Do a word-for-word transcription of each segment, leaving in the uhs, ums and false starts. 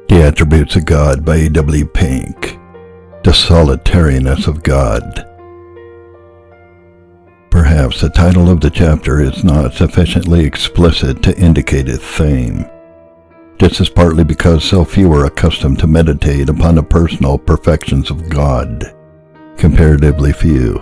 The Attributes of God by A W Pink. The Solitariness of God. Perhaps the title of the chapter is not sufficiently explicit to indicate its theme. This is partly because so few are accustomed to meditate upon the personal perfections of God. Comparatively few,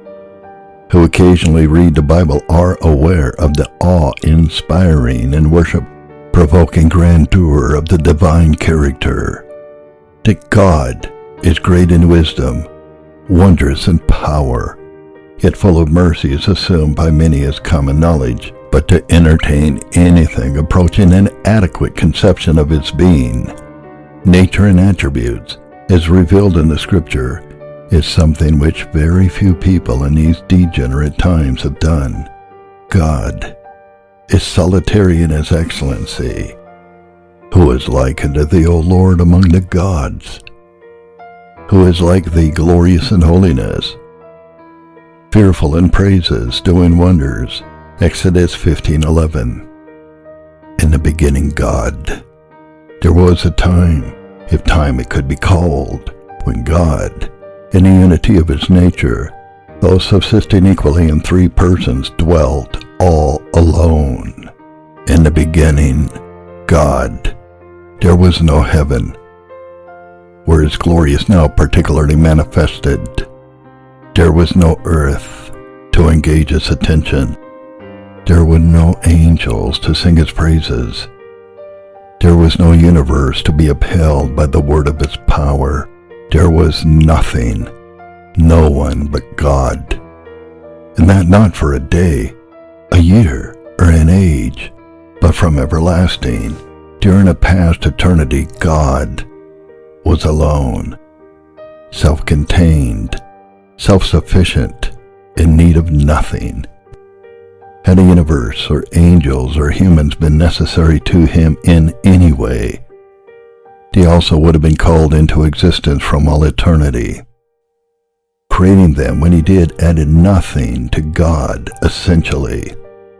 who occasionally read the Bible, are aware of the awe-inspiring and worship-provoking grandeur of the divine character. That God is great in wisdom, wondrous in power, yet full of mercy is assumed by many as common knowledge, but to entertain anything approaching an adequate conception of its being, nature and attributes, as revealed in the Scripture, is something which very few people in these degenerate times have done. God is solitary in his excellency. Who is like unto thee, O Lord, among the gods? Who is like thee, glorious in holiness, fearful in praises, doing wonders? Exodus fifteen eleven. In the beginning, God. There was a time, if time it could be called, when God, in the unity of his nature, though subsisting equally in three persons, dwelt all alone. In the beginning, God. There was no heaven, where his glory is now particularly manifested. There was no earth to engage his attention. There were no angels to sing his praises. There was no universe to be upheld by the word of his power. There was nothing, no one but God, and that not for a day, a year, or an age, but from everlasting. During a past eternity, God was alone, self-contained, self-sufficient, in need of nothing. Had a universe or angels or humans been necessary to him in any way, they also would have been called into existence from all eternity. Creating them when he did added nothing to God essentially.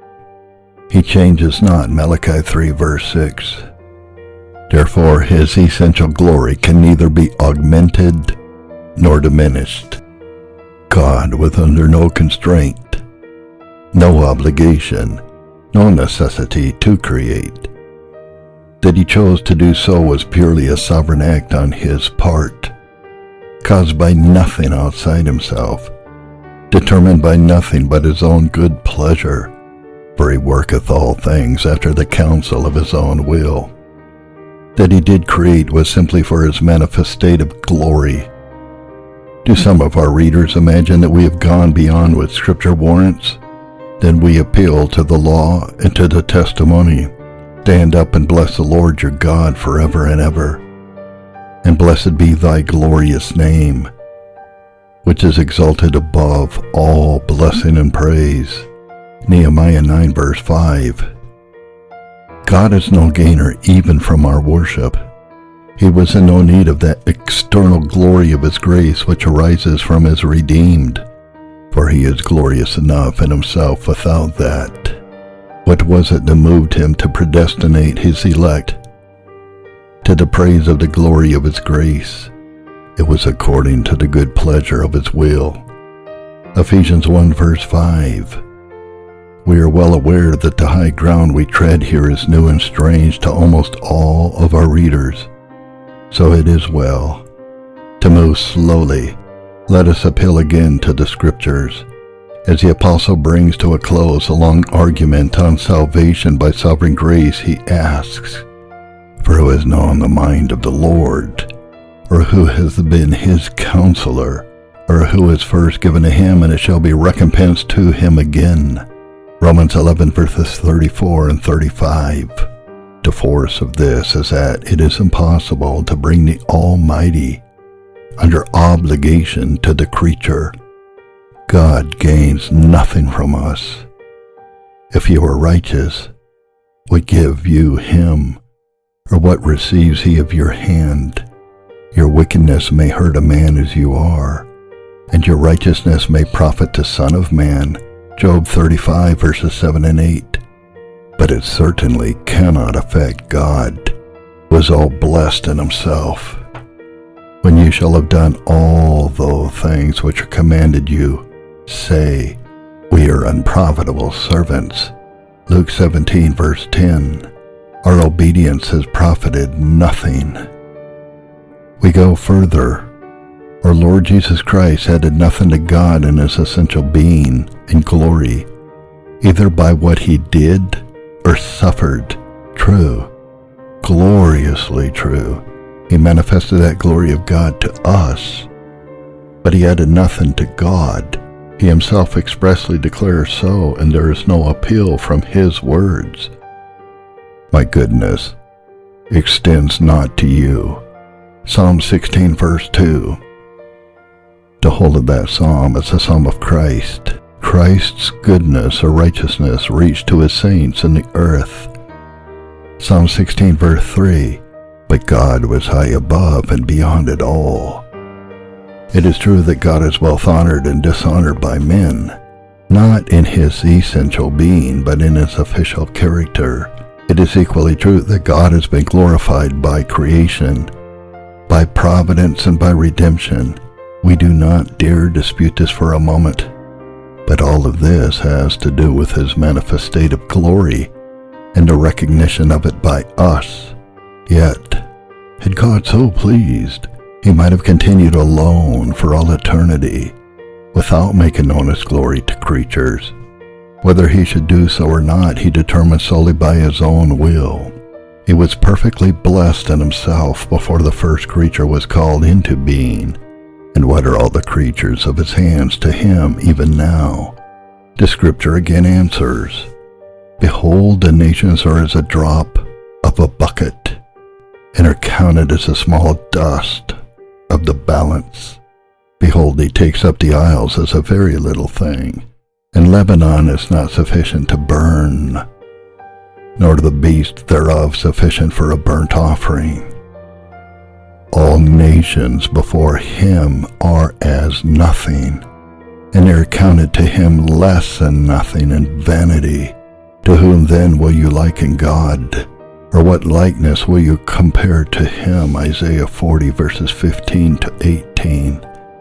He changes not, Malachi three verse six. Therefore his essential glory can neither be augmented nor diminished. God was under no constraint, no obligation, no necessity to create. That he chose to do so was purely a sovereign act on his part, caused by nothing outside himself, determined by nothing but his own good pleasure, for he worketh all things after the counsel of his own will. That he did create was simply for his manifestative glory. Do some of our readers imagine that we have gone beyond what Scripture warrants? Then we appeal to the law and to the testimony. Stand up and bless the Lord your God forever and ever. And blessed be thy glorious name, which is exalted above all blessing and praise. Nehemiah nine verse five. God is no gainer even from our worship. He was in no need of that external glory of his grace which arises from his redeemed, for he is glorious enough in himself without that. What was it that moved him to predestinate his elect to the praise of the glory of his grace? It was according to the good pleasure of his will. Ephesians one verse five. We are well aware that the high ground we tread here is new and strange to almost all of our readers. So it is well to move slowly. Let us appeal again to the Scriptures, as the apostle brings to a close a long argument on salvation by sovereign grace. He asks, for who has known the mind of the Lord, or who has been his counselor, or who is first given to him, and it shall be recompensed to him again? Romans eleven verses thirty-four and thirty-five. The force of this is that it is impossible to bring the Almighty under obligation to the creature. God gains nothing from us. If you are righteous, what give you him, or what receives he of your hand? Your wickedness may hurt a man as you are, and your righteousness may profit the Son of Man. Job thirty-five verses seven and eight. But it certainly cannot affect God. was all blessed in himself. When you shall have done all those things which are commanded you, say, we are unprofitable servants. Luke seventeen verse ten. Our obedience has profited nothing. We go further. Our Lord Jesus Christ added nothing to God in his essential being and glory, either by what he did or suffered. True, gloriously true. He manifested that glory of God to us, but he added nothing to God. He himself expressly declares so, and there is no appeal from his words. My goodness extends not to you. Psalm sixteen verse two. The whole of that psalm is a psalm of Christ. Christ's goodness or righteousness reached to his saints in the earth. Psalm sixteen verse three. But God was high above and beyond it all. It is true that God is both honored and dishonored by men, not in his essential being, but in his official character. It is equally true that God has been glorified by creation, by providence, and by redemption. We do not dare dispute this for a moment, but all of this has to do with his manifest state of glory and the recognition of it by us. Yet, had God so pleased, he might have continued alone for all eternity, without making known his glory to creatures. Whether he should do so or not, he determined solely by his own will. He was perfectly blessed in himself before the first creature was called into being. And what are all the creatures of his hands to him even now? The scripture again answers, behold, the nations are as a drop of a bucket, and are counted as a small dust of the balance. Behold, he takes up the isles as a very little thing, and Lebanon is not sufficient to burn, nor the beast thereof sufficient for a burnt offering. All nations before him are as nothing, and they are counted to him less than nothing and vanity. To whom then will you liken God? Or what likeness will you compare to him? Isaiah forty verses fifteen to eighteen.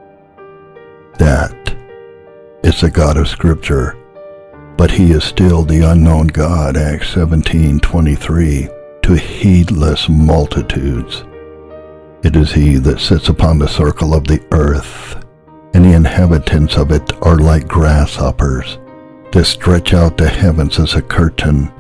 That is the God of Scripture, but he is still the unknown God, Acts seventeen twenty-three, to heedless multitudes. It is he that sits upon the circle of the earth, and the inhabitants of it are like grasshoppers, that stretch out the heavens as a curtain,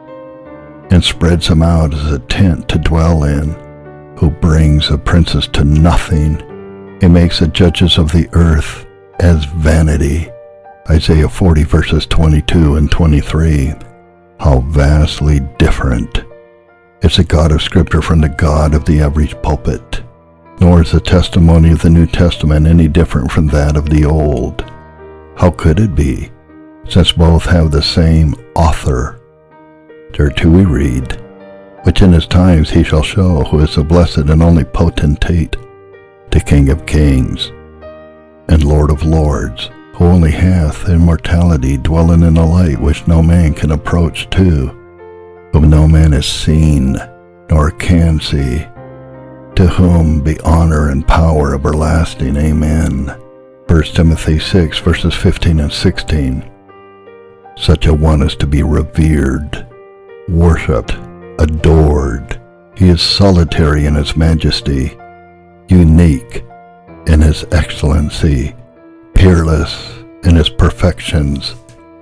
and spreads them out as a tent to dwell in, who brings the princes to nothing, and makes the judges of the earth as vanity. Isaiah forty verses twenty-two and twenty-three. How vastly different is the God of Scripture from the God of the average pulpit, nor is the testimony of the New Testament any different from that of the Old. How could it be, since both have the same author? Thereto we read, which in his times he shall show who is the blessed and only potentate, the King of kings, and Lord of lords, who only hath immortality, dwelling in a light which no man can approach to, whom no man has seen, nor can see, to whom be honor and power everlasting. Amen. First Timothy six verses fifteen and sixteen. Such a one is to be revered, worshipped, adored. He is solitary in his majesty, unique in his excellency, peerless in his perfections.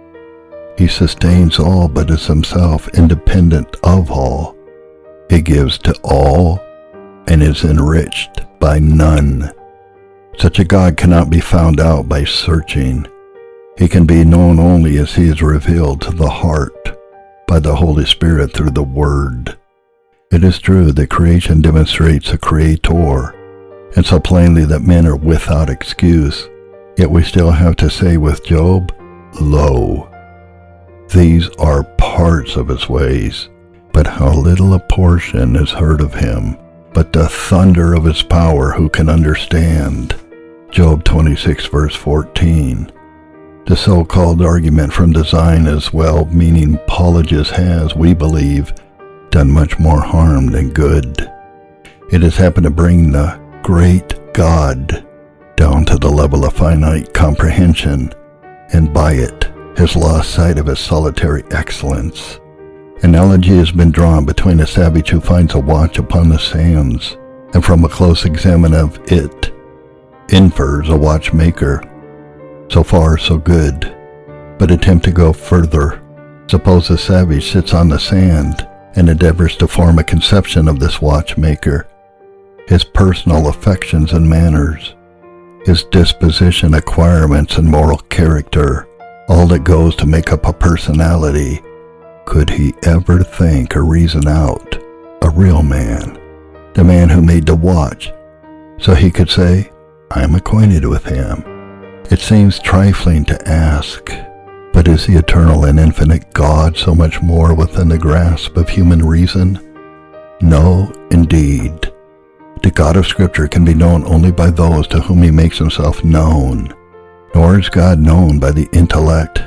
He sustains all but is himself independent of all. He gives to all and is enriched by none. Such a God cannot be found out by searching. He can be known only as he is revealed to the heart by the Holy Spirit through the Word. It is true that creation demonstrates a Creator, and so plainly that men are without excuse, yet we still have to say with Job, Lo, these are parts of his ways, but how little a portion is heard of him, but the thunder of his power who can understand? Job twenty-six verse fourteen. The so-called argument from design as well-meaning Apologists has, we believe, done much more harm than good. It has happened to bring the great God down to the level of finite comprehension, and by it has lost sight of his solitary excellence. Analogy has been drawn between a savage who finds a watch upon the sands, and from a close examine of it, infers a watchmaker. So far, so good, but attempt to go further. Suppose the savage sits on the sand and endeavors to form a conception of this watchmaker, his personal affections and manners, his disposition, acquirements, and moral character, all that goes to make up a personality. Could he ever think or reason out a real man, the man who made the watch, so he could say, I am acquainted with him? It seems trifling to ask, but is the eternal and infinite God so much more within the grasp of human reason? No, indeed. The God of Scripture can be known only by those to whom he makes himself known, nor is God known by the intellect.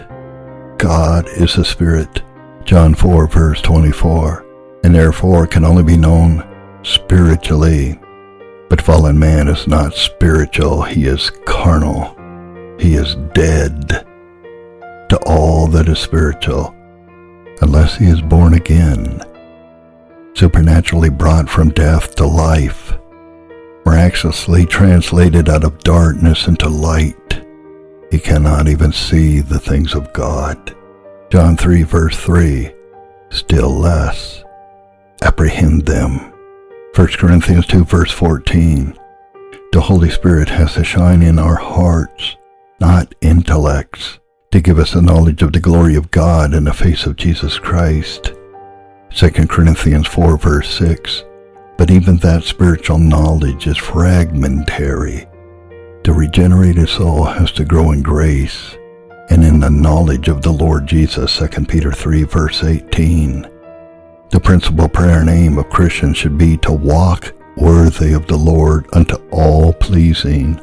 God is a spirit, John four verse twenty-four, and therefore can only be known spiritually. But fallen man is not spiritual, he is carnal. He is dead to all that is spiritual, unless he is born again, supernaturally brought from death to life, miraculously translated out of darkness into light. He cannot even see the things of God. John three verse three, still less apprehend them. First Corinthians two verse fourteen, the Holy Spirit has to shine in our hearts, not intellects, to give us the knowledge of the glory of God in the face of Jesus Christ. Second Corinthians four verse six, but even that spiritual knowledge is fragmentary. The regenerated soul has to grow in grace and in the knowledge of the Lord Jesus. Second Peter three verse eighteen. The principal prayer and aim of Christians should be to walk worthy of the Lord unto all pleasing,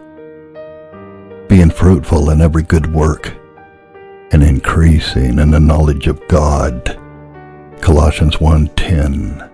being fruitful in every good work, and increasing in the knowledge of God. Colossians one ten.